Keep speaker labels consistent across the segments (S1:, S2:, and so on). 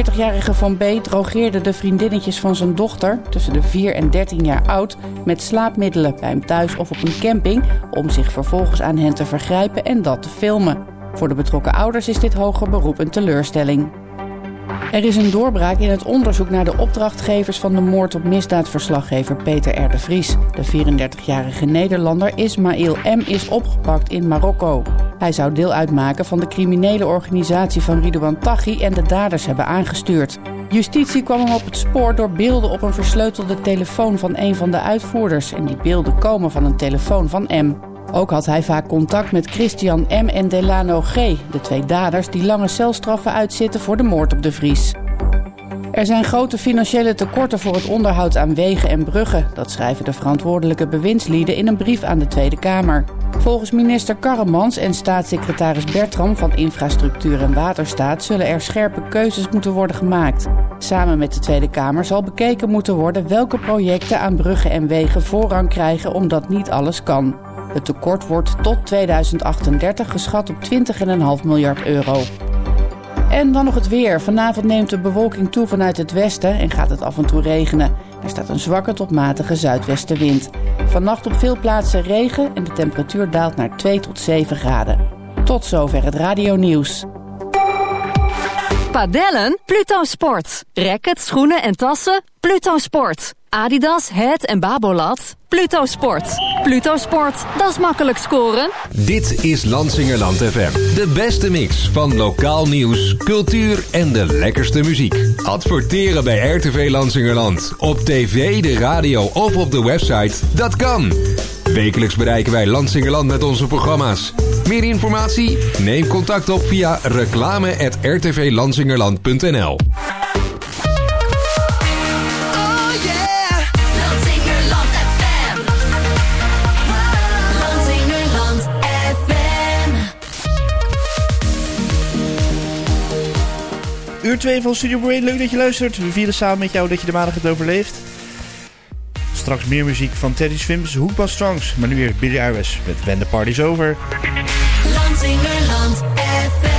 S1: 44-jarige Van B. drogeerde de vriendinnetjes van zijn dochter, tussen de 4 en 13 jaar oud, met slaapmiddelen bij hem thuis of op een camping, om zich vervolgens aan hen te vergrijpen en dat te filmen. Voor de betrokken ouders is dit hoger beroep een teleurstelling. Er is een doorbraak in het onderzoek naar de opdrachtgevers van de moord op misdaadverslaggever Peter R. de Vries. De 34-jarige Nederlander Ismail M. is opgepakt in Marokko. Hij zou deel uitmaken van de criminele organisatie van Ridouan Taghi en de daders hebben aangestuurd. Justitie kwam hem op het spoor door beelden op een versleutelde telefoon van een van de uitvoerders. En die beelden komen van een telefoon van M. Ook had hij vaak contact met Christian M. en Delano G., de 2 daders die lange celstraffen uitzitten voor de moord op de Vries. Er zijn grote financiële tekorten voor het onderhoud aan wegen en bruggen. Dat schrijven de verantwoordelijke bewindslieden in een brief aan de Tweede Kamer. Volgens minister Karremans en staatssecretaris Bertram van Infrastructuur en Waterstaat zullen er scherpe keuzes moeten worden gemaakt. Samen met de Tweede Kamer zal bekeken moeten worden welke projecten aan bruggen en wegen voorrang krijgen omdat niet alles kan. Het tekort wordt tot 2038 geschat op 20,5 miljard euro. En dan nog het weer. Vanavond neemt de bewolking toe vanuit het westen en gaat het af en toe regenen. Er staat een zwakke tot matige zuidwestenwind. Vannacht op veel plaatsen regen en de temperatuur daalt naar 2 tot 7 graden. Tot zover het radionieuws.
S2: Padellen? Pluto Sport. Rackets, schoenen en tassen? Pluto Sport. Adidas, Head en Babolat? Pluto Sport. Pluto Sport, dat is makkelijk scoren.
S3: Dit is Lansingerland FM. De beste mix van lokaal nieuws, cultuur en de lekkerste muziek. Adverteren bij RTV Lansingerland. Op tv, de radio of op de website. Dat kan. Wekelijks bereiken wij Lansingerland met onze programma's. Meer informatie? Neem contact op via reclame@rtvlansingerland.nl.
S4: Uur 2 van Studio Brain, leuk dat je luistert. We vieren samen met jou dat je de maandag hebt overleefd. Straks meer muziek van Teddy Swims, Hoekbas Strongs. Maar nu weer Billie Eilish met When the Party's Over.
S5: Lansingerland FM.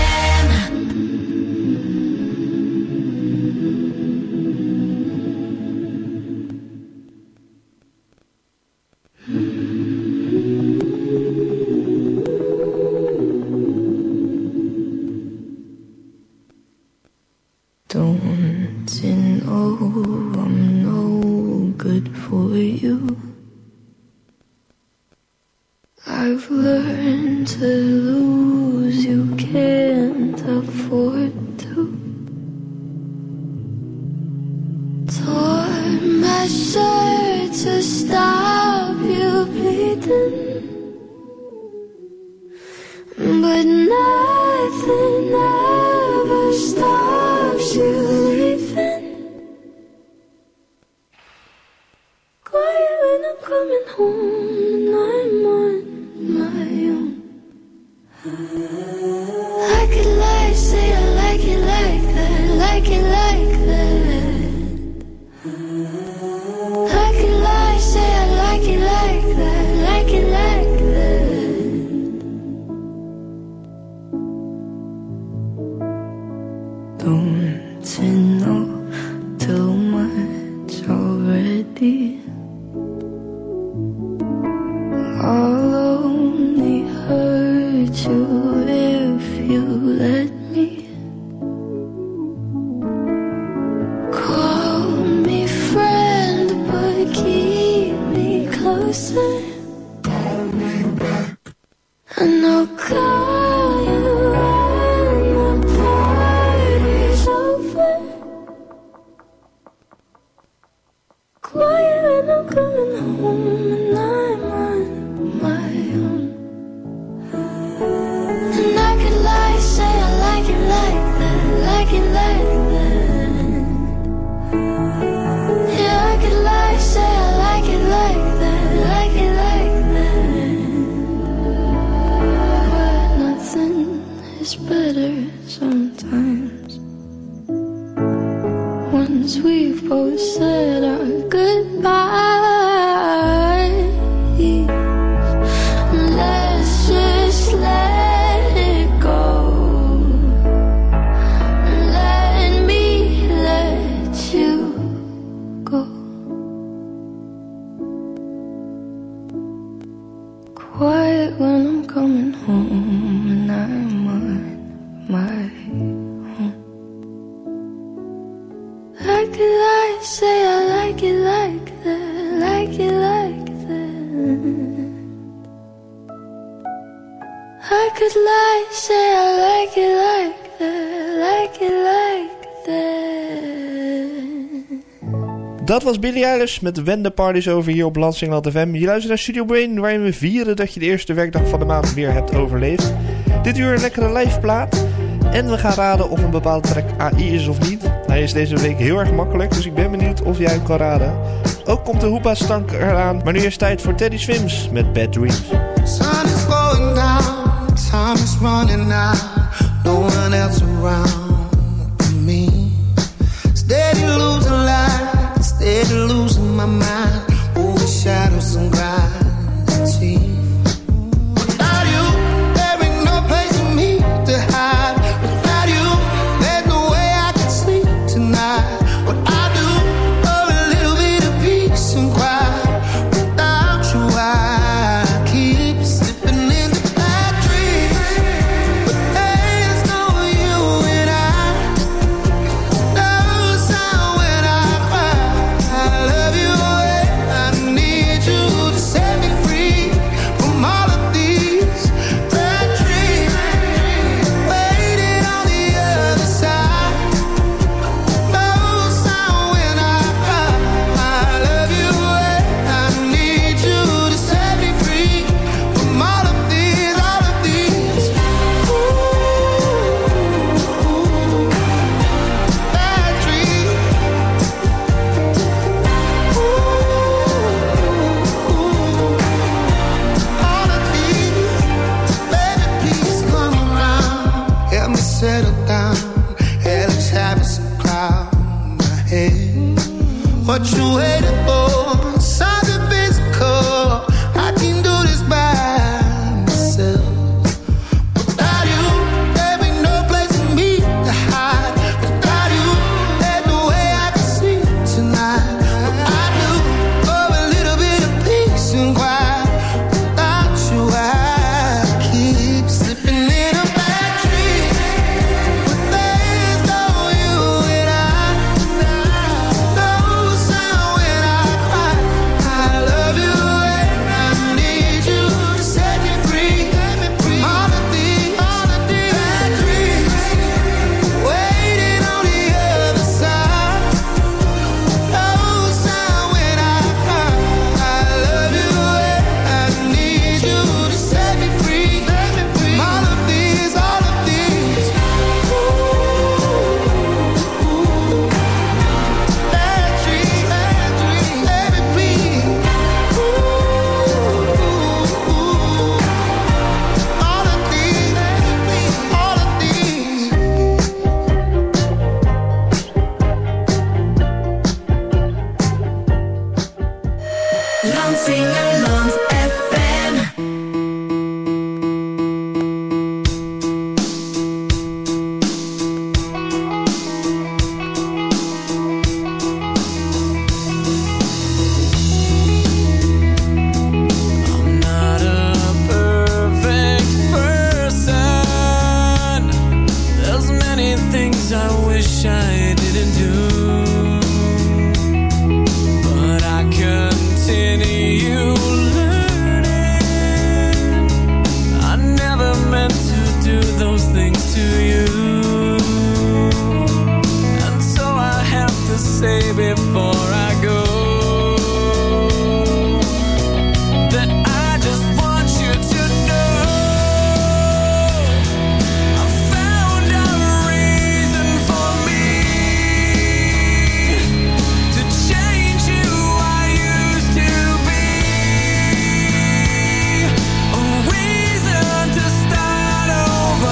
S6: Don't you know I'm no good for you? I've learned to lose, you can't afford to. Tore my shirt to stop you bleeding, but nothing ever stops you leaving. Quiet when I'm coming home and I'm on my own. I could lie, say I like it like that, like it like that. I could lie, say I like it like that, like it like that. Don't you know too much already? I'll only hurt you if you let me. Call me friend, but keep me closer. Call me back, and I'll call you when the party's over. Quiet when I'm coming home and I'm on my own. And I could lie, say I like it like that, like it like that. Yeah, I could lie, say I like it like that, like it like that. But nothing is better sometimes. Once we've both said our goodbyes, let's just let it go. Let me I could lie, say I like it like that, like it like that. I could lie, say I like it like that, like it like that.
S4: Dat was Billie Eilish met When the Party's Over hier op Lansingerland FM. Je luistert naar Studio Brain, waarin we vieren dat je de eerste werkdag van de maand weer hebt overleefd. Dit uur een lekkere live plaat. En we gaan raden of een bepaalde track AI is of niet. Hij is deze week heel erg makkelijk, dus ik ben benieuwd of jij hem kan raden. Ook komt de Hoepa-stank eraan, maar nu is tijd voor Teddy Swims met Bad Dreams.
S7: Sun is going down, time is running out, no one else around me. Steady losing light, steady losing my mind, over shadows and gravity. Without you, there ain't no place for me to hide. Without you, there's no way I can sleep tonight. What I do for a little bit of peace and quiet. Without you, I keep slipping into bad dreams. But there's no you and I. No sound when I cry. I love you and I need you to set me free from all of these bad dreams. Waiting on the other side. No sound when I cry. I love you and I need you to set me free from all of these, all of these. Bad dreams. All of these. Baby, please come around. Help me settle down. Hell, let's have some cloud in my head. What you waiting for? Something physical. I can do this by myself. Without you, there ain't no place for me to hide. Without you, there's no way I can sleep tonight. What I do for a little bit of peace and quiet. Without you, I keep slipping in a bad dream. But there's no you and I. No sound when I cry. I love you and I need you to set me free. From all of these bad dreams. Waiting on the other side. No sound when I cry. I love you and I need you to set me free. From all of these, all of these. Bad dreams, baby, please. All of these, all of these.
S5: Lansingerland FM.
S8: I'm not a perfect person. There's many things I wish I didn't do, but I continue learning. I never meant to do those things to you, and so I have to say before I go that I just want you to know I found a reason for me to change who I used to be. A reason to start over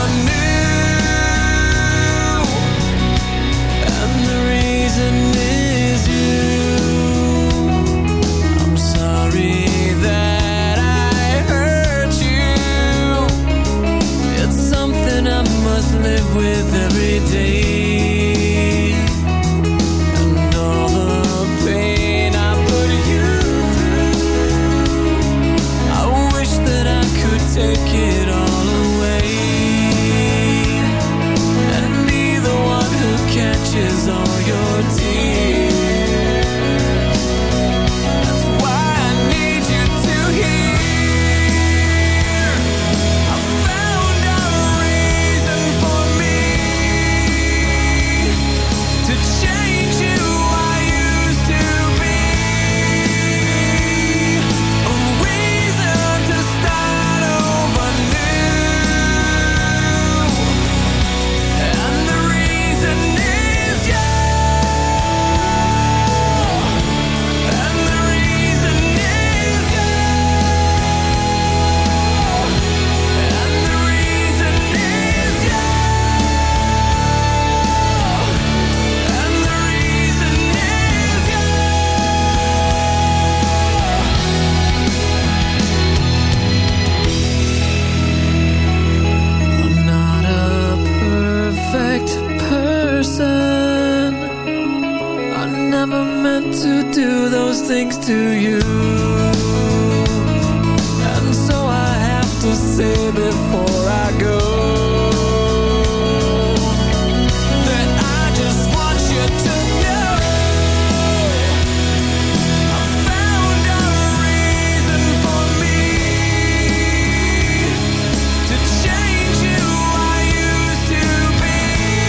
S8: new, and the reason is you. I'm sorry that I hurt you. It's something I must live with every day. And all the pain I put you through, I wish that I could take it all away and be the one who catches all your tears. never meant to do those things to you. And so I have to say before I go that I just want you to know I found a reason for me to change who I used to be.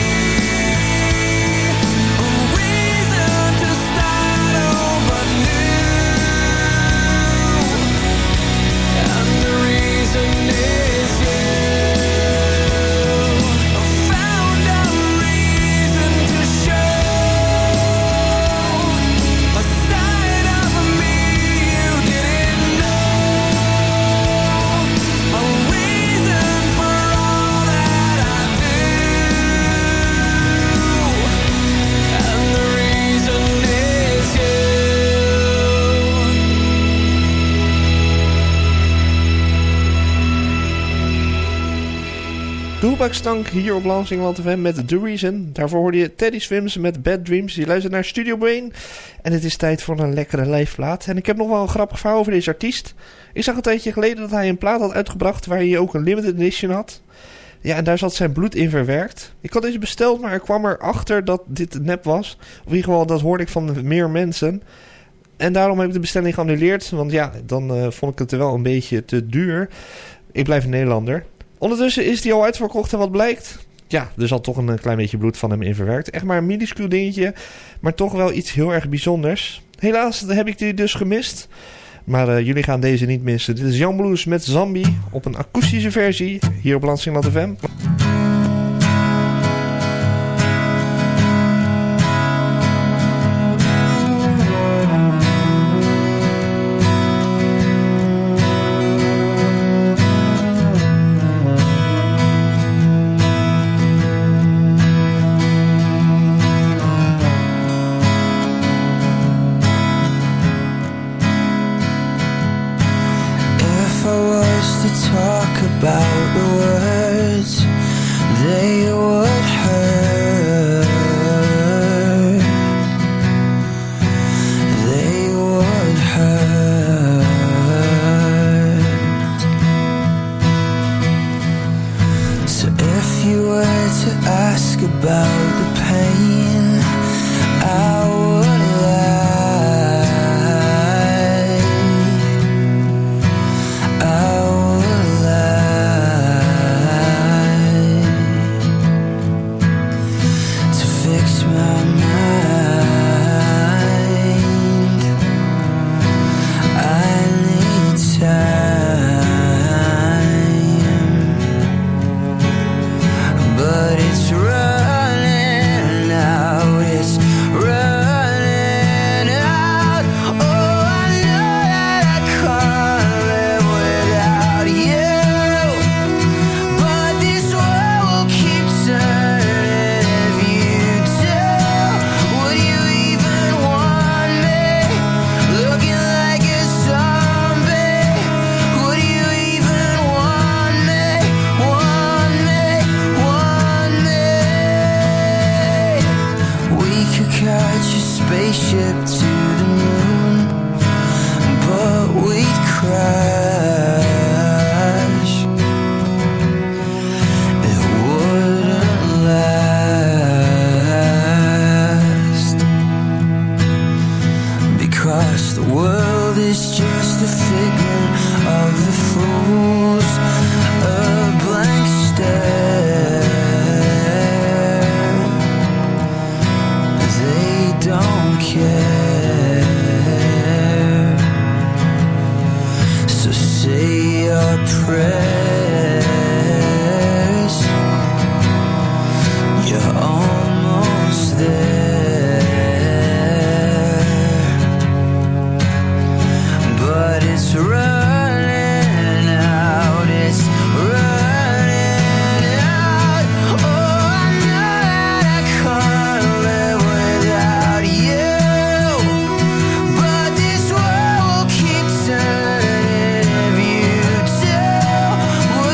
S8: A reason to start over new. And the reason is you. I found a reason to show a side of me you didn't know. A reason for all that I do. And the reason is you.
S4: Toebakstank hier op Lansingerland FM met The Reason. Daarvoor hoorde je Teddy Swims met Bad Dreams. Je luistert naar Studio Brain. En het is tijd voor een lekkere liveplaat. En ik heb nog wel een grappig verhaal over deze artiest. Ik zag een tijdje geleden dat hij een plaat had uitgebracht waar hij ook een limited edition had. Ja, en daar zat zijn bloed in verwerkt. Ik had deze besteld, maar ik kwam erachter dat dit nep was. Of in ieder geval, dat hoorde ik van meer mensen. En daarom heb ik de bestelling geannuleerd. Want ja, dan vond ik het er wel een beetje te duur. Ik blijf een Nederlander. Ondertussen is die al uitverkocht en wat blijkt? Ja, er zat toch een klein beetje bloed van hem in verwerkt. Echt maar een minuscuul dingetje, maar toch wel iets heel erg bijzonders. Helaas heb ik die dus gemist. Maar jullie gaan deze niet missen. Dit is Jan Blues met Zambi op een akoestische versie hier op Lansingerland FM.
S8: If I was to talk about the words, they would hurt. They would hurt. So if you were to ask about the pain, I would lie. But it's running out, it's running out. Oh, I know that I can't live without you. But this world will keep turning if you do. Would you even want me looking like a zombie? Would you even want me, want me, want me? We could catch a spaceship to the moon, but we'd crash. It wouldn't last, because the world is just a figment of the fools, a blank stare. They don't care. So say your prayers. You're almost there. But it's running out, it's running out. Oh, I know that I can't live without you. But this world will keep turning if you do.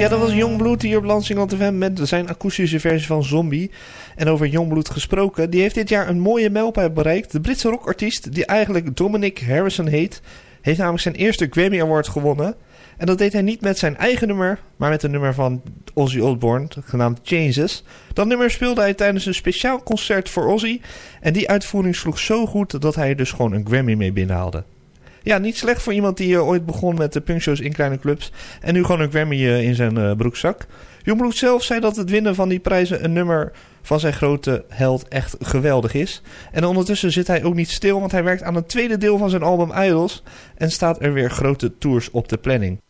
S4: Ja, dat was Youngblood hier op Lansingland FM met zijn akoestische versie van Zombie. En over Youngblood gesproken, die heeft dit jaar een mooie mijlpaal bereikt. De Britse rockartiest, die eigenlijk Dominic Harrison heet, heeft namelijk zijn eerste Grammy Award gewonnen. En dat deed hij niet met zijn eigen nummer, maar met een nummer van Ozzy Osbourne, genaamd Changes. Dat nummer speelde hij tijdens een speciaal concert voor Ozzy. En die uitvoering sloeg zo goed dat hij er dus gewoon een Grammy mee binnenhaalde. Ja, niet slecht voor iemand die ooit begon met de punkshows in kleine clubs en nu gewoon een Grammy in zijn broekzak. Youngblood zelf zei dat het winnen van die prijzen een nummer van zijn grote held echt geweldig is. En ondertussen zit hij ook niet stil, want hij werkt aan een tweede deel van zijn album Idols en staat er weer grote tours op de planning.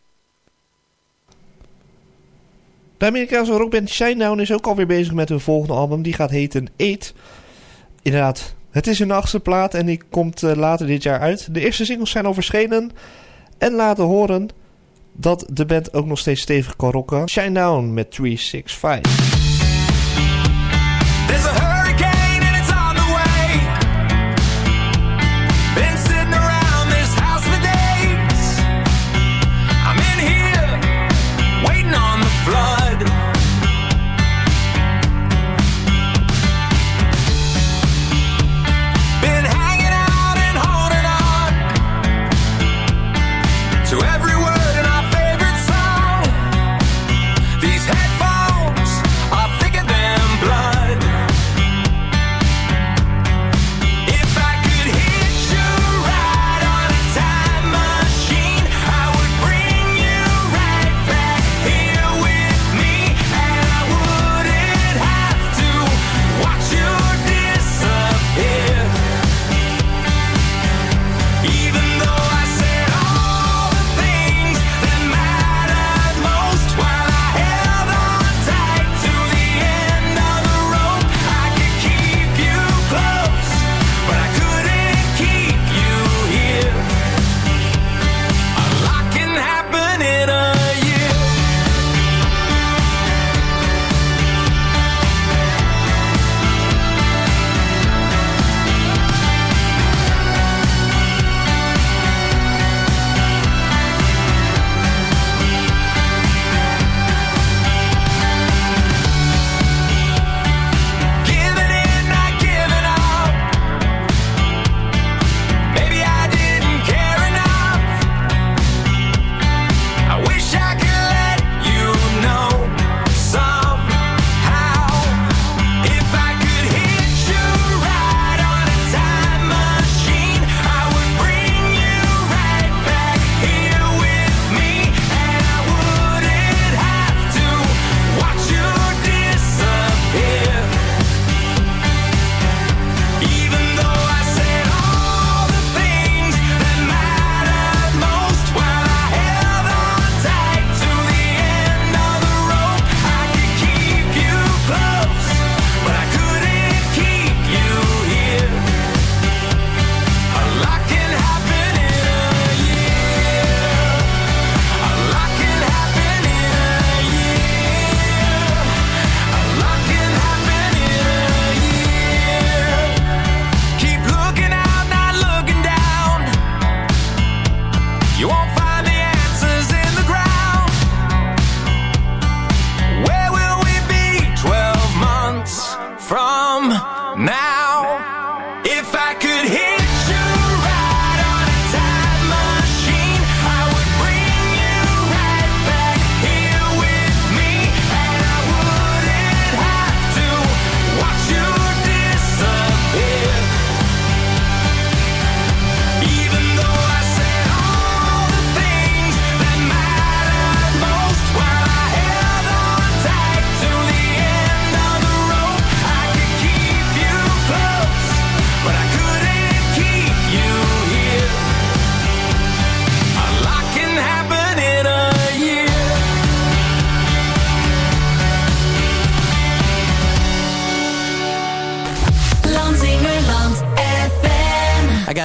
S4: De Amerikaanse rockband Shinedown is ook alweer bezig met hun volgende album. Die gaat heten 8. Inderdaad, het is hun 8e plaat en die komt later dit jaar uit. De eerste singles zijn al verschenen en laten horen dat de band ook nog steeds stevig kan rocken. Shinedown met 365.
S8: There's a hurricane and it's on the way. Been sitting around this house for days. I'm in here waiting on the flood. Been hanging out and holding on to every word in our favorite song. These headphones are thicker than blood. If I could hit you right on a time machine, I would bring you right back here with me, and I wouldn't have to watch you disappear. Even though I said all the things that mattered most while I held on tight to the end of the rope, I could keep you close, but I couldn't keep you here. A lot can happen in a year. Giving in, not giving up. Maybe I didn't care enough. I wish I could let you know somehow. If I could hit you right on a time machine, I would bring you right back here with me, and I wouldn't have to watch you disappear. Even though I said all the things that mattered most while I held on tight to the end of the rope, I could keep you close, but I couldn't keep you here. A lot can happen in a year. A lot can happen in a year. A lot can happen in a year. Keep looking out, not looking down. You won't find the answers in the ground. Where will we be 12 months from now? If I could hit you right on a time machine, I would bring you right back here with me, and I wouldn't have to watch you disappear. Even though I said all the things that mattered most while I held on tight to the end of the rope, I could keep you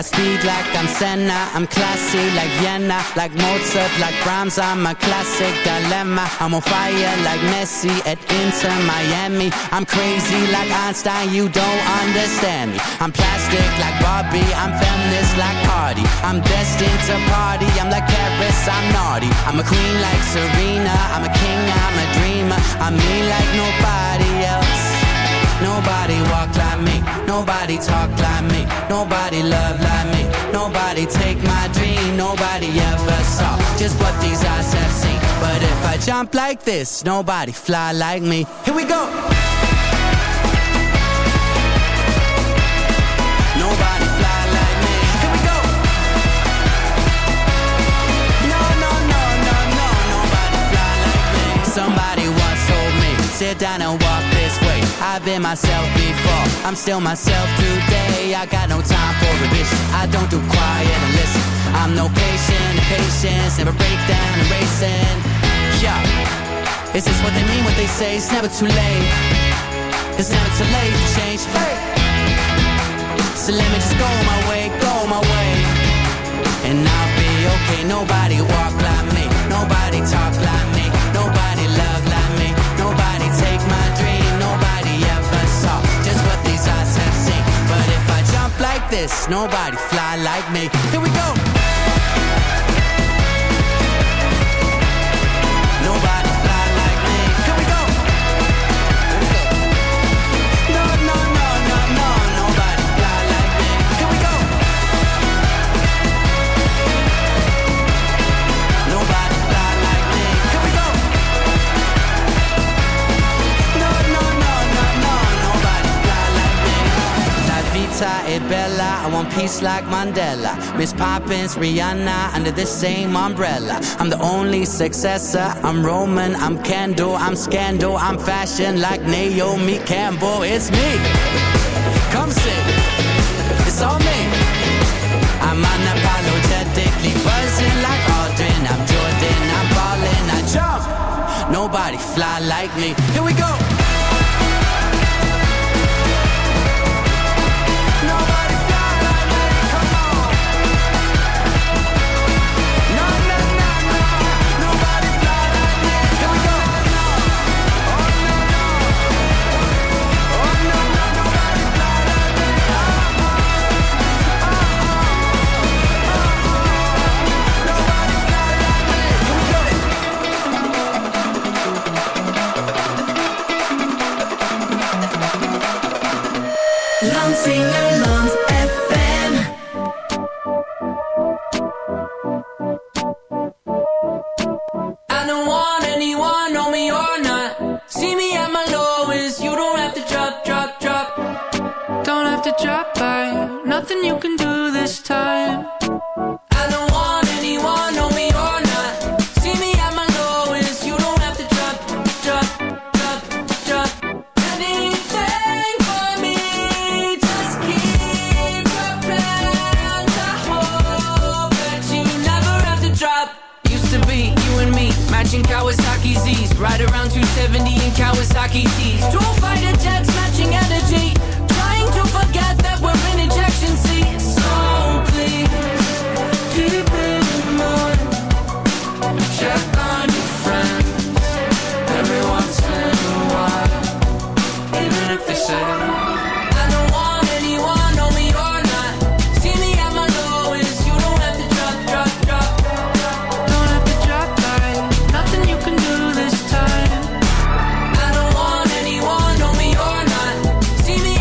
S9: speed like I'm Senna. I'm classy like Vienna, like Mozart, like Brahms. I'm a classic dilemma. I'm on fire like Messi at Inter Miami. I'm crazy like Einstein, you don't understand me. I'm plastic like Barbie, I'm feminist like Cardi. I'm destined to party, I'm like Paris, I'm naughty. I'm a queen like Serena, I'm a king, I'm a dreamer. I'm mean like nobody else. Nobody walk like me, nobody talk like me, nobody love like me, nobody take my dream, nobody ever saw just what these eyes have seen. But if I jump like this, nobody fly like me. Here we go. Nobody fly like me. Here we go. No, no, no, no, no, nobody fly like me. Somebody once told me, sit down and walk this way. I've been myself before, I'm still myself today. I got no time for revision, I don't do quiet and listen. I'm no patient, patience never break down and racing. Yeah, is this what they mean when they say it's never too late? It's never too late to change. Hey. So let me just go my way, and I'll be okay. Nobody walk like me, nobody talk like me, nobody love like me, nobody take my dream, nobody ever saw just what these eyes have seen. But if I jump like this, nobody fly like me. Here we go. Nobody fly like me. Here we go. No, no, no, no, no, nobody fly like me. Here we go. Nobody fly like me. Here we go. No, no, no, no, no, nobody fly like me. La vita è bella, I want peace like Mandela. Miss Poppins, Rihanna, under the same umbrella. I'm the only successor, I'm Roman, I'm Kendall, I'm Scandal, I'm fashion like Naomi Campbell. It's me, come sing, it's all me. I'm unapologetically buzzing like Aldrin. I'm Jordan, I'm ballin', I jump, nobody fly like me. Here we go. Nobody fly like me, come on. No, no, no, no, nobody fly like me. Here we go. Oh, no, no. Oh, no, no, nobody fly like me. Nobody fly like me. Here we go.
S5: Landsingerland FM.
S8: I don't want anyone, know me or not. See me at my lowest, you don't have to drop, drop, drop. Don't have to drop by, nothing you can do this time. I don't want anyone, know me or not. See me at my lowest, you don't have to drop, drop, drop, drop. Anything for me, just keep your plans. I hope that you never have to drop. Used to be you and me, matching Kawasaki Z's, right around 270 in Kawasaki T's. Two fighter jets, matching energy, trying to forget that we're in ejection seats. So please, keep it in mind. Check on your friends every once in a while, even if they say I don't want anyone, know me or not. See me at my lowest, you don't have to drop, drop, drop. Don't have to drop by, nothing you can do this time. I don't want anyone, know me or not. See me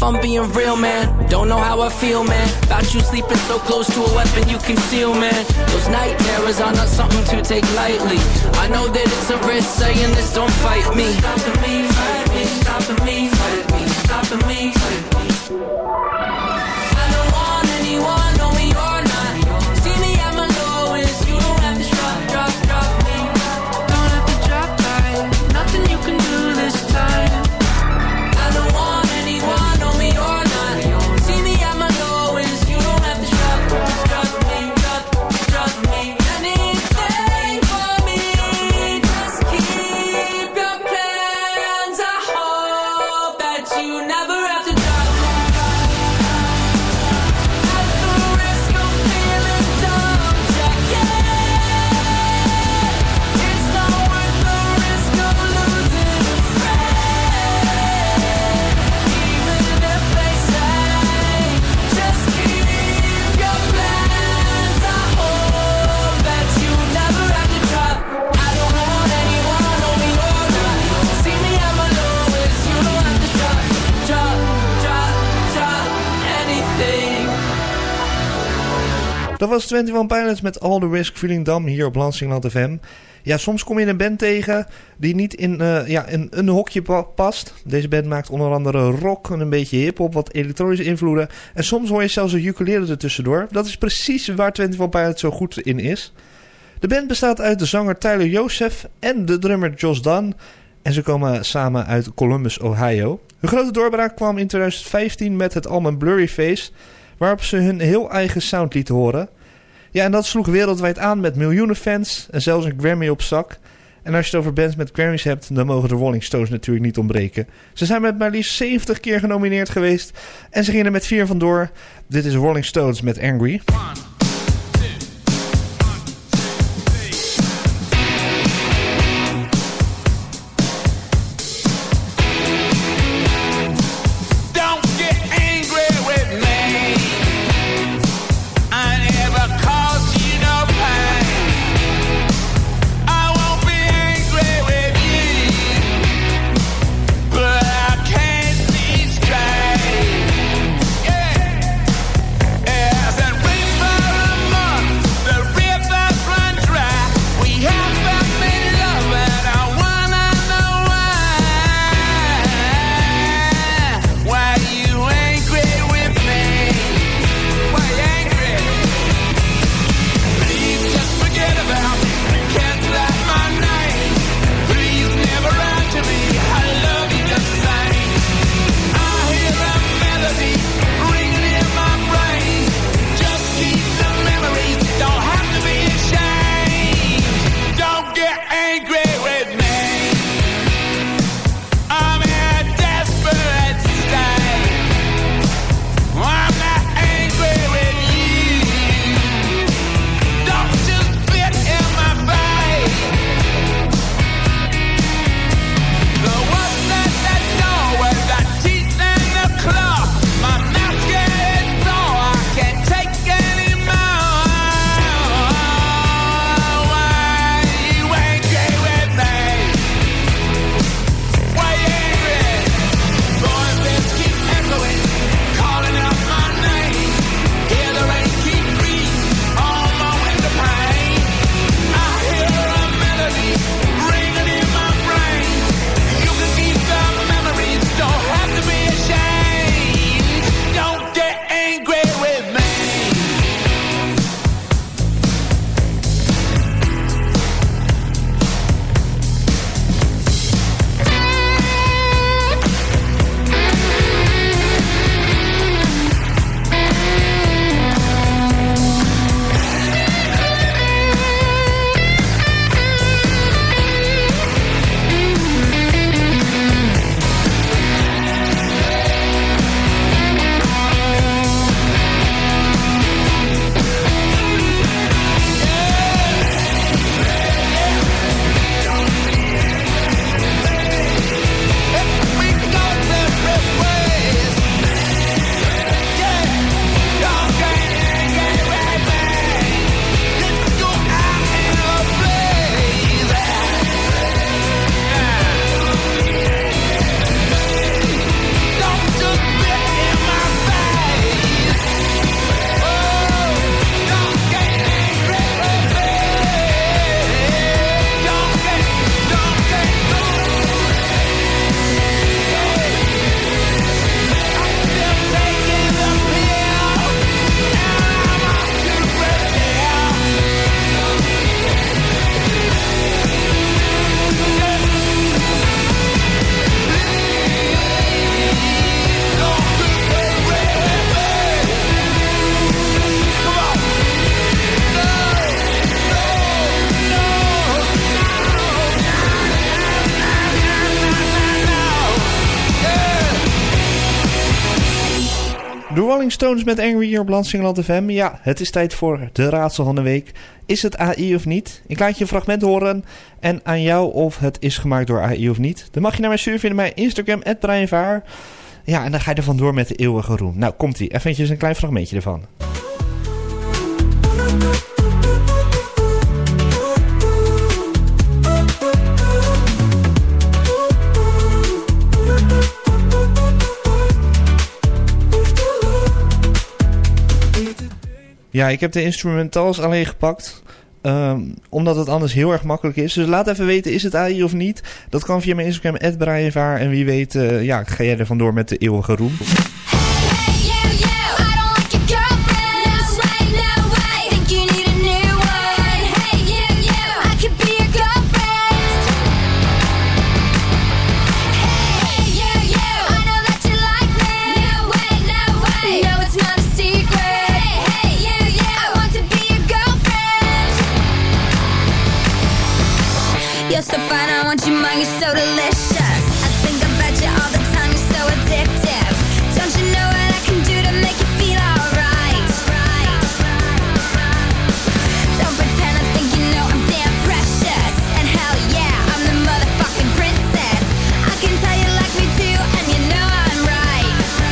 S10: I'm being real, man. Don't know how I feel, man. About you sleeping so close to a weapon you conceal, man. Those night terrors are not something to take lightly. I know that it's a risk saying this, don't fight me. Stopping me, fight me, stopping me, fight me, stopping me, fight me. I don't want anyone, know me or not. See me at my lowest, you don't have to drop me. Don't have to drop by, nothing you can do this time. I don't want anyone, know me or not. See me at my lowest, you don't have to drop me. Anything for me, just keep your plans. I hope that you never have to drop me. At the risk of feeling dumb, it's not worth the risk of losing a friend. Even if they say, just keep your plans. I hope that you never have to drop. I don't want anyone, know me or not. See me at my lowest, you don't have to drop anything.
S4: Dat was 21 Pilots met All The Risk Feeling Dumb hier op Lansingland FM. Ja, soms kom je een band tegen die niet in een hokje past. Deze band maakt onder andere rock en een beetje hiphop, wat elektronische invloeden. En soms hoor je zelfs een ukulele ertussendoor. Dat is precies waar 21 Pilots zo goed in is. De band bestaat uit de zanger Tyler Joseph en de drummer Josh Dunn. En ze komen samen uit Columbus, Ohio. Hun grote doorbraak kwam in 2015 met het album Blurry Face, waarop ze hun heel eigen sound lieten horen. Ja, en dat sloeg wereldwijd aan met miljoenen fans en zelfs een Grammy op zak. En als je het over bands met Grammys hebt, dan mogen de Rolling Stones natuurlijk niet ontbreken. Ze zijn met maar liefst 70 keer genomineerd geweest en ze gingen er met 4 vandoor. Dit is Rolling Stones met Angry.
S11: As and wait for
S4: Rolling Stones met Angry hier op Landsingeland FM. Ja, het is tijd voor de raadsel van de week. Is het AI of niet? Ik laat je een fragment horen en aan jou of het is gemaakt door AI of niet. Dan mag je naar mij sturen via mijn Instagram, @BrianVaar. Ja, en dan ga je er vandoor met de eeuwige roem. Nou, komt-ie. Eventjes een klein fragmentje ervan. Ja, ik heb de instrumentals alleen gepakt. Omdat het anders heel erg makkelijk is. Dus laat even weten, is het AI of niet? Dat kan via mijn Instagram, @BrianVaar. En wie weet, ga jij er vandoor met de eeuwige roem.
S6: You're so fine, I want you mine, you're so delicious. I think about you all the time, you're so addictive. Don't you know what I can do to make you feel alright? Don't pretend I think you know I'm damn precious. And hell yeah, I'm the motherfucking princess. I can tell you like me too, and you know I'm right.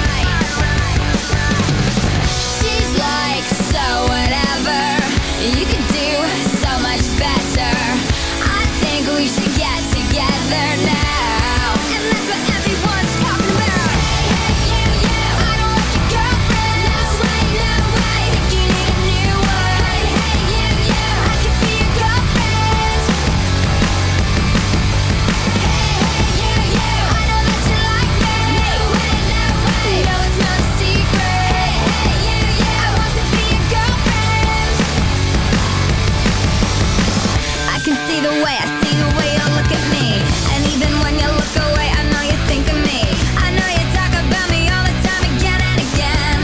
S6: She's like, so whatever, you can do so much better. We should get together now. And that's what everyone's talking about. Hey, you, I don't like your girlfriend. No way, think you need a new one. Hey, you, I could be your girlfriend. Hey, you, I know that you like me. No way, no, it's not a secret. Hey, you, I want to be your girlfriend. I can see the way I see the way you look at me. And even when you look away, I know you think of me. I know you talk about me all the time, again and again.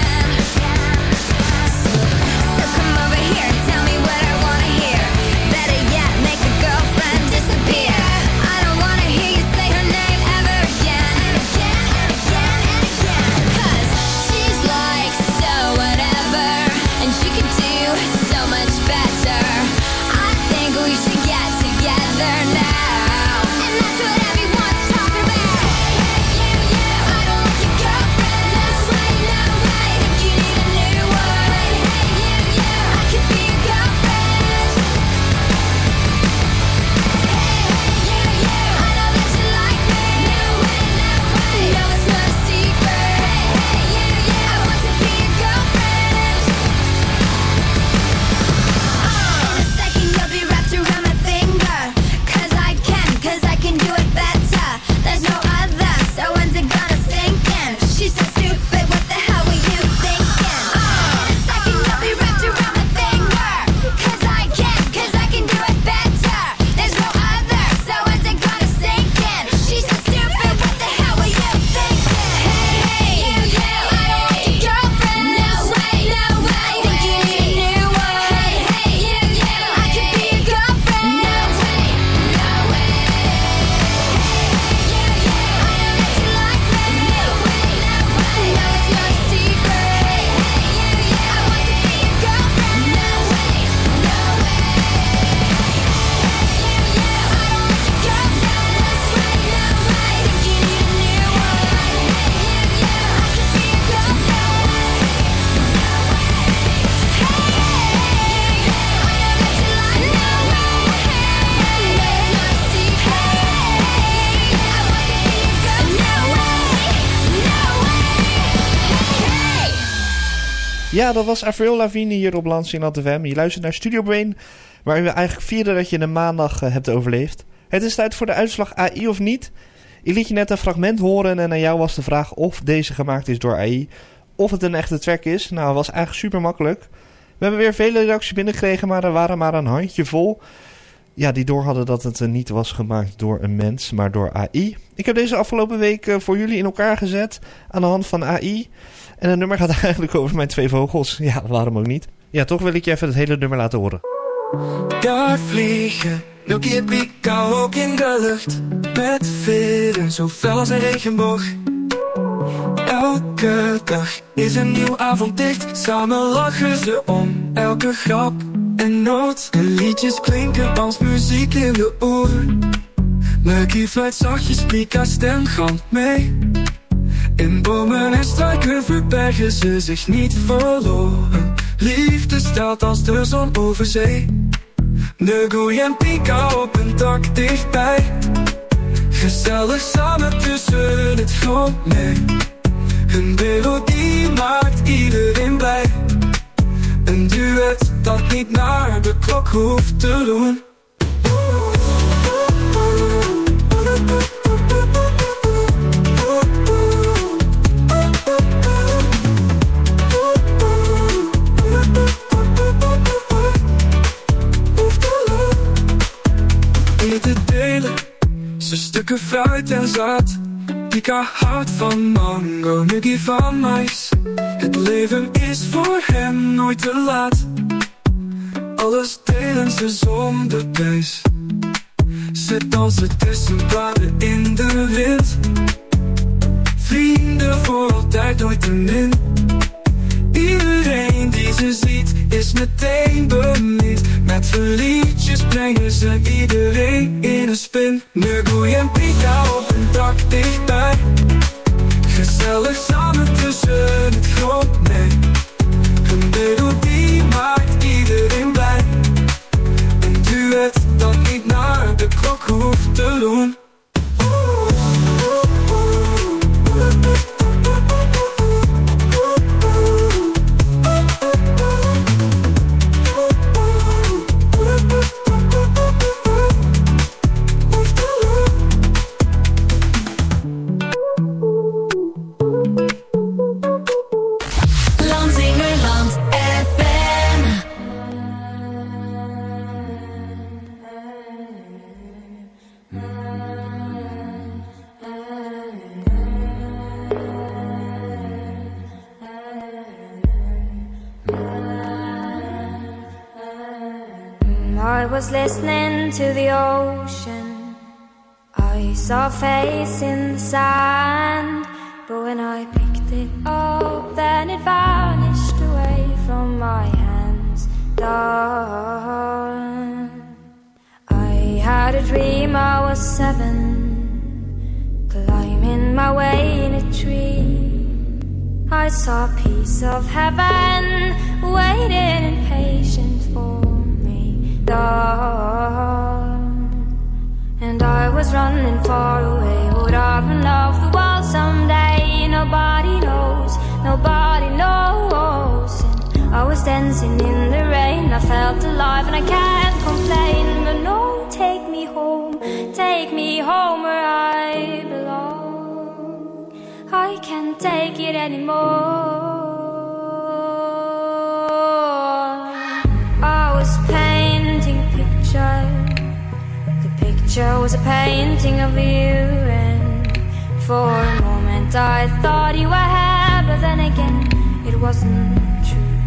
S6: So come over here and tell me what I wanna hear. Better yet, make a girlfriend disappear. I don't wanna hear you say her name ever again. And again, and again, and again. 'Cause she's like, so whatever, and she could do so much better. I think we should get together now. And that's what everyone's talking about. Hey, you, I don't like your girlfriend. No way, think you need a new one. Hey, you, I could be your girlfriend. Hey, you, I know that you like me. No way, no, it's not a secret. Hey, you, I want to be your girlfriend. In a second you'll be wrapped around my finger. 'Cause I can do it better. There's no other, so when's it gonna sink in? She's so stupid, what the hell were you thinking? In a second you'll be wrapped around my finger. 'Cause I can do it better. There's no other, so when's it gonna sink in? She's so stupid, what the hell were you thinking? Hey, you, I don't like your girlfriend. No way, think you need a new one. Hey, you, I could be your girlfriend. No way, no way. Hey, you, I know that you like me. No way, no, it's not a secret. Hey, you, I want to be your girlfriend. No way, no way. You, I don't like your girlfriend. No way, think you need a new one. Hey, you, I could be your girlfriend. No way. Hey, I know that you like me. No way, no, it's not a secret. Hey, I want to be your girlfriend. No way.
S4: Ja, dat was Avril Lavigne hier op Landsingeland FM. Je luistert naar Studio Brain, waar we eigenlijk vieren dat je een maandag hebt overleefd. Het is tijd voor de uitslag AI of niet. Ik liet je net een fragment horen en aan jou was de vraag of deze gemaakt is door AI. Of het een echte track is. Nou, dat was eigenlijk super makkelijk. We hebben weer vele reacties binnengekregen, maar er waren maar een handjevol. Ja, die door hadden dat het niet was gemaakt door een mens, maar door AI. Ik heb deze afgelopen week voor jullie in elkaar gezet aan de hand van AI. En het nummer gaat eigenlijk over mijn 2 vogels. Ja, waarom ook niet? Ja, toch wil ik je even het hele nummer laten horen.
S8: Daar vliegen, milky pika hoog in de lucht. Met veren zo fel als een regenboog.
S11: Elke dag is een nieuw avondlicht. Samen lachen ze om elke grap en noot. En liedjes klinken als muziek in de oren. Lucky fluit zachtjes, Mika stem galmt mee. In bomen en struiken verbergen ze zich niet verloren. Liefde staat als de zon over zee. Nugui en Pika op een dak dichtbij. Gezellig samen tussen het groen mee. Hun melodie maakt iedereen blij. Een duet dat niet naar de klok hoeft te doen. Eten delen, ze stukken fruit en zaad. Pika houdt van mango, Nuggy van mais. Het leven is voor hem nooit te laat. Alles delen ze zonder prijs. Ze dansen tussen bladen in de wind. Vrienden voor altijd, nooit te min. Iedereen die ze ziet is meteen benieuwd. Met hun liedjes brengen ze iedereen in een spin. Nugui en Pika op een dak dichtbij. Gezellig samen tussen het groen mee. Hun melodie maakt iedereen blij. Een duet dat niet naar de klok hoeft te doen.
S12: I was listening to the ocean. I saw a face in the sand. But when I picked it up, then it vanished away from my hands. Darn. I had a dream I was 7, climbing my way in a tree. I saw a piece of heaven waiting impatient for and I was running far away. Would I run off the wall someday? Nobody knows, nobody knows. And I was dancing in the rain. I felt alive and I can't complain. But no, take me home where I belong. I can't take it anymore. I was painting a picture. The picture was a painting of you, and for a moment I thought you were here, but then again it wasn't true.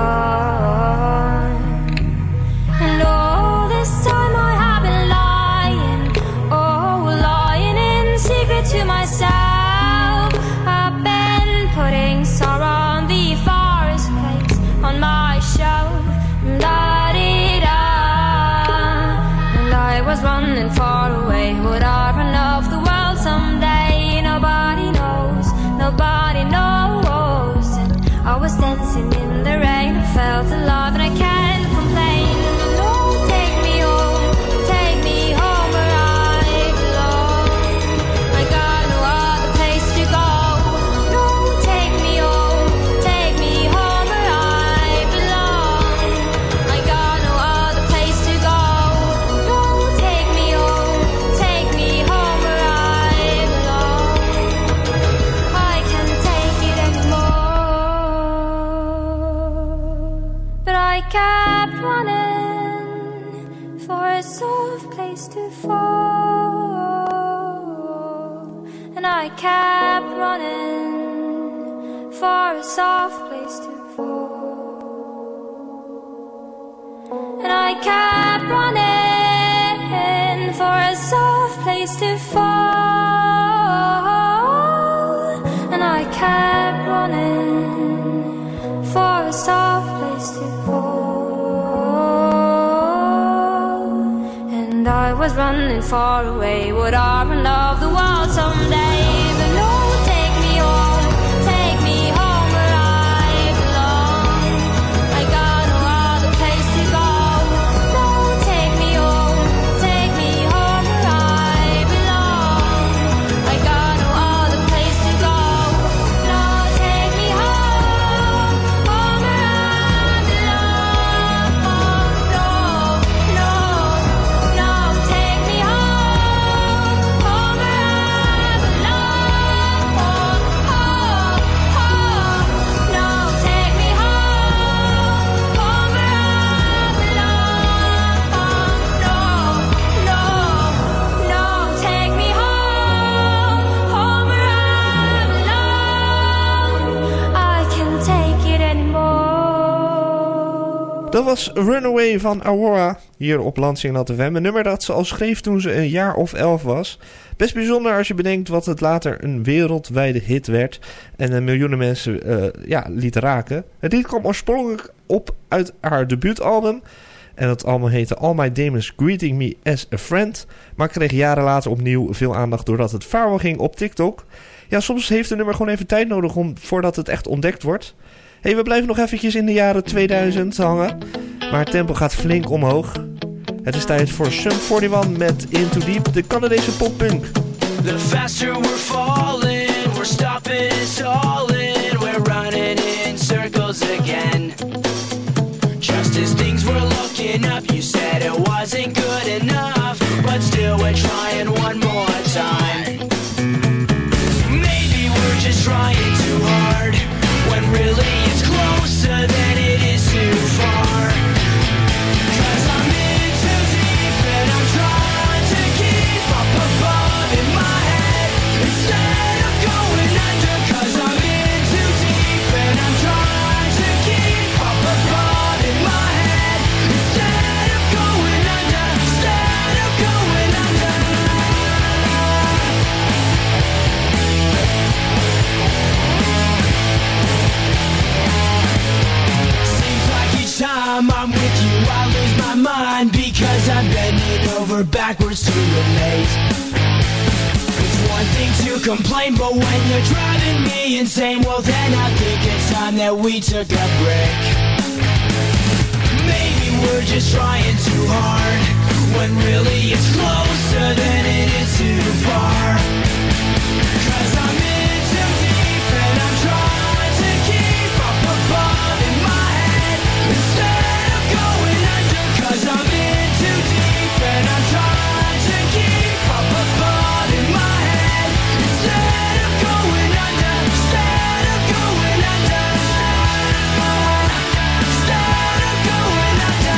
S12: And all this time I have been lying, lying in secret to myself. I've been putting sorrow on the forest place on my shelf. And I was running far away. Would I run off the world someday? Nobody knows, nobody knows. And I was dancing in the rain. I felt alive and I can't complain. No, take me home where I belong. I got no other place to go. No, take me home where I belong. I got no other place to go. No, take me home where I belong. I can't take it anymore. But I kept running for a soft place to fall. And I kept running for a soft place to fall. And I kept running for a soft place to fall. And I kept a soft place to fall. And I was running far away. Would I run of the world someday? But no, take me home where I belong. I got no other place to go. No, take me home where I belong. I got no other place to go. No, take me home where I belong. No, take me home where I belong. No, take me home where I belong. No, take me home where I belong. I can't take it anymore.
S4: Dat was Runaway van Aurora hier op Lansingerland FM. Een nummer dat ze al schreef toen ze een jaar of 11 was. Best bijzonder als je bedenkt wat het later een wereldwijde hit werd. En miljoenen mensen liet raken. Het lied kwam oorspronkelijk op uit haar debuutalbum. En dat album heette All My Demons Greeting Me As A Friend. Maar kreeg jaren later opnieuw veel aandacht doordat het viral ging op TikTok. Ja, soms heeft een nummer gewoon even tijd nodig voordat het echt ontdekt wordt. Hey, we blijven nog eventjes in de jaren 2000 hangen. Maar het tempo gaat flink omhoog. Het is tijd voor Sum 41 met Into Deep, de Canadese poppunk.
S10: The faster we're falling, we're stopping and stalling, we're running in circles again. Just as things were looking up, you said it wasn't good enough, but still we're trying one more time. Maybe we're just trying too hard, when really it's closer than it is too far. 'Cause I'm in too deep and I'm trying to keep up above in my head instead of going under. 'Cause I'm in too deep and I'm trying to keep up above in my head instead of going under. Instead of going under. Seems like each time I'm with you I lose my mind because I'm bending over backwards to relate. It's one thing to complain, but when you're driving me insane, well then I think it's time that we took a break. Maybe we're just trying too hard, when really it's closer than it is too far. 'Cause I'm in too deep and I'm trying to keep up above in my head instead of going under. 'Cause I'm in too deep and I'm trying to keep up above in my head instead of going under. Instead of going under. Instead of going under.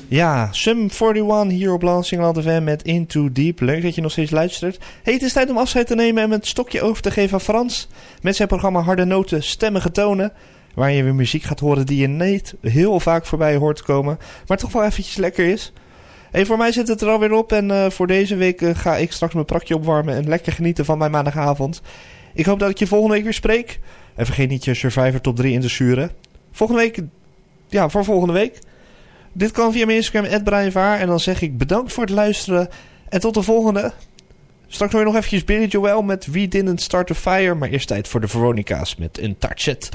S4: Ja, Sum 41 hier op Lansingerland FM met Into Deep. Leuk dat je nog steeds luistert. Hey, het is tijd om afscheid te nemen en het stokje over te geven aan Frans. Met zijn programma Harde Noten, Stemmige Tonen. Waar je weer muziek gaat horen die je niet heel vaak voorbij hoort komen. Maar toch wel eventjes lekker is. Hey, voor mij zit het er alweer op. En voor deze week ga ik straks mijn prakje opwarmen en lekker genieten van mijn maandagavond. Ik hoop dat ik je volgende week weer spreek. En vergeet niet je Survivor Top 3 in te sturen. Volgende week, ja, voor volgende week. Dit kan via mijn Instagram, @BrianVaar. En dan zeg ik bedankt voor het luisteren. En tot de volgende. Straks weer nog eventjes Billy Joel met We Didn't Start a Fire. Maar eerst tijd voor de Veronica's met Untouch It.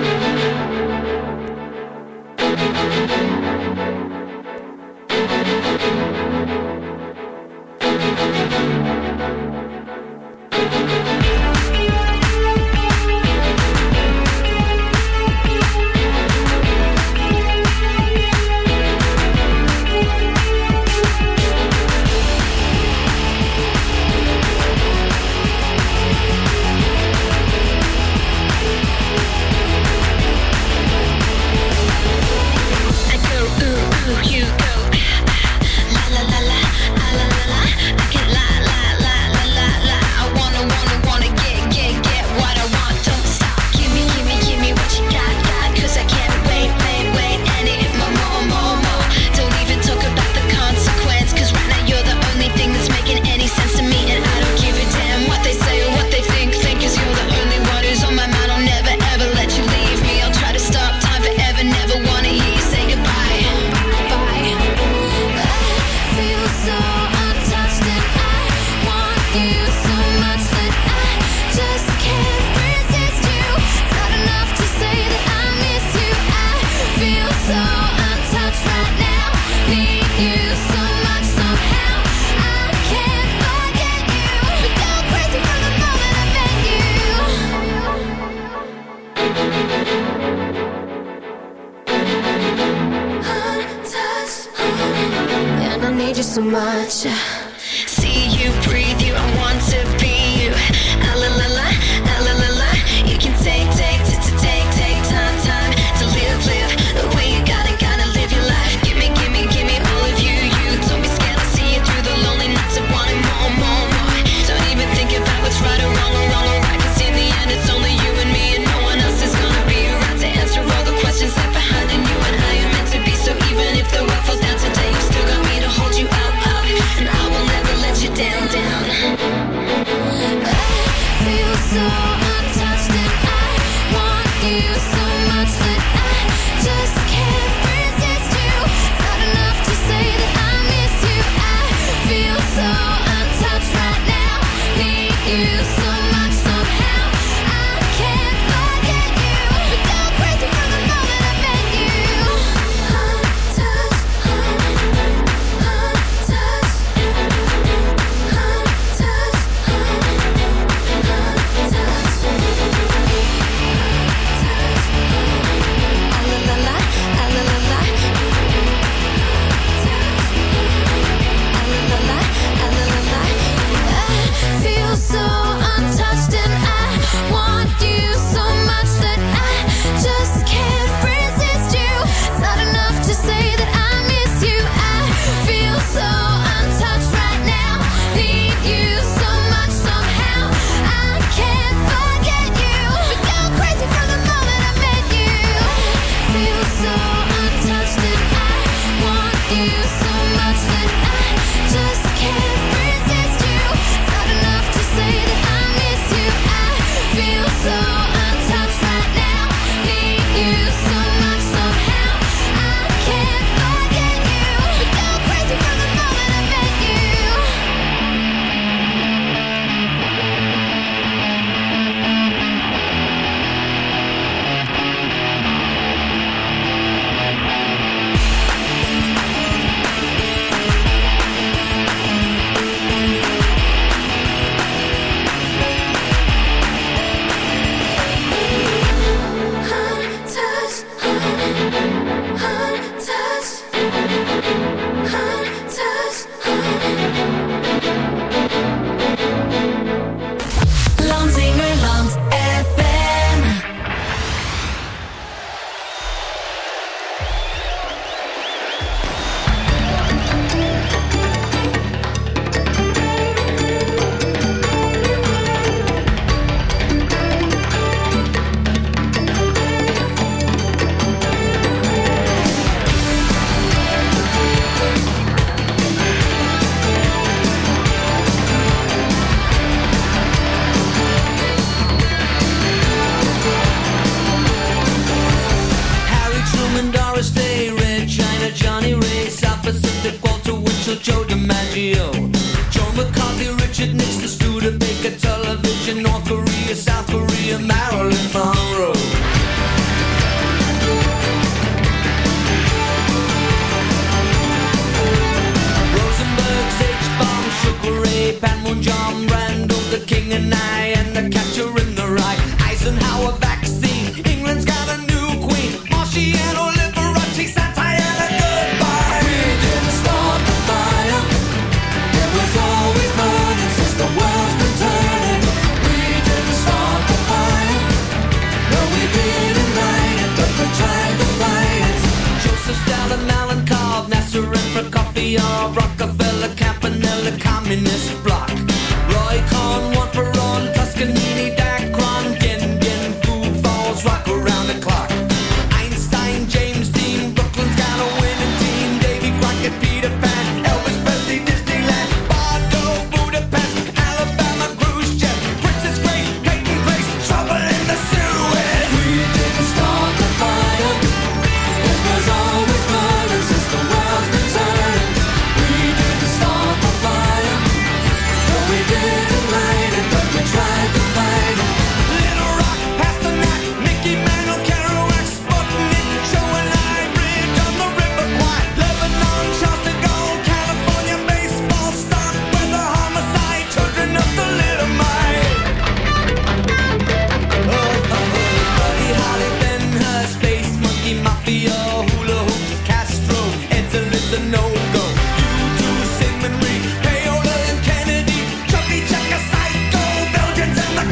S6: So much. See you, breathe you, I want to be you. Ah la la la, ah la la la. You can take time to live the way you gotta live your life. Give me all of you. You told me scared, I see you through the lonely nights of wanting more. Don't even think about what's right or wrong or right. 'Cause in the end, it's only you and me, and no one else is gonna be around to answer all the questions left behind. And you and I are meant to be. So even if the world falls down today, you still got me to hold you out. And I
S13: Stonewall, John Randall, the king and I, and the catcher in the rye. Eisenhower vaccine, England's got a new queen. Marciano, Liberace, Santayana, goodbye. We didn't start the fire. It was always burning since the world's been turning. We didn't start the fire. No, we didn't light it, but we tried to fight it. Joseph Stalin, Alan Cobb, Nasser and Prokofiev, Rockefeller, Campanella, Communist Bloc. Roy Cohn, one for on, Toscanini, Dacron, Gin, Food Falls, rock around the clock. Einstein, James Dean, Brooklyn's got a winning team. Davy Crockett, Peter Pan, Elvis Presley, Disneyland, Bardo, Budapest, Alabama, Khrushchev, Princess Grace, Peyton Place, trouble in the Suez. We didn't start the fire. It was always burning since the world's been turning. We didn't start the fire. No, we didn't light it, but we tried to fight it. Little Rock, Pasternak, Mickey Mantle, Kerouac, Sputnik, Joe and I, Bridge on the River Kwai, Lebanon, Charles de Gaulle, California, baseball, stock, weather, homicide, children of the little mite. Buddy Holly, Ben Hur, Space Monkey, Mafia, Hula Hoops, Castro, Edson, a no-go. U2, Sigmund Rhee, Payola and Kennedy, Chubby Checker, Psycho, Belgians and the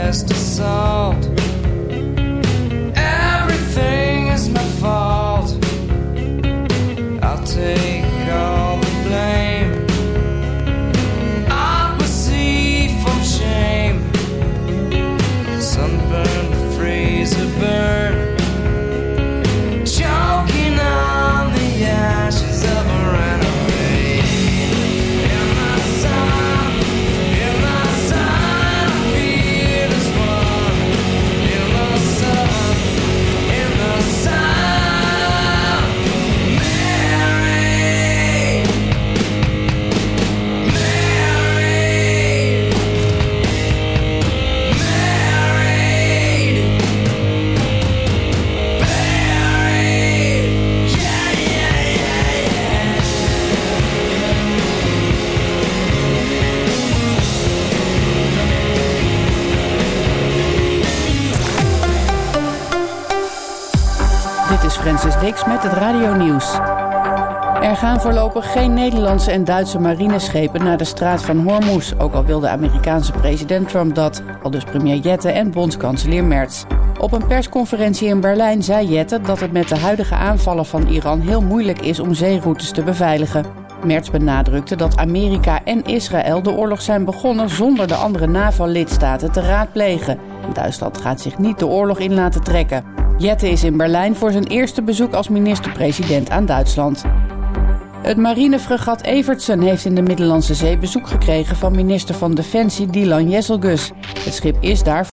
S11: just assault. Everything is my fault. I'll take all the blame. Aqua sea from shame. Sunburn, freezer burn. Choking on the ashes of a runaway. In the sun, I feel as one. In the sun, Mary, married, yeah, yeah, yeah, yeah.
S1: Dit is Francis Dix met het radionieuws. Er gaan voorlopig geen Nederlandse en Duitse marineschepen naar de straat van Hormuz, ook al wil de Amerikaanse president Trump dat, aldus premier Jette en bondskanselier Merz. Op een persconferentie in Berlijn zei Jette dat het met de huidige aanvallen van Iran heel moeilijk is om zeeroutes te beveiligen. Merz benadrukte dat Amerika en Israël de oorlog zijn begonnen zonder de andere NAVO-lidstaten te raadplegen. Duitsland gaat zich niet de oorlog in laten trekken. Jette is in Berlijn voor zijn eerste bezoek als minister-president aan Duitsland. Het marinefregat Evertsen heeft in de Middellandse Zee bezoek gekregen van minister van Defensie Dilan Jezelgus. Het schip is daar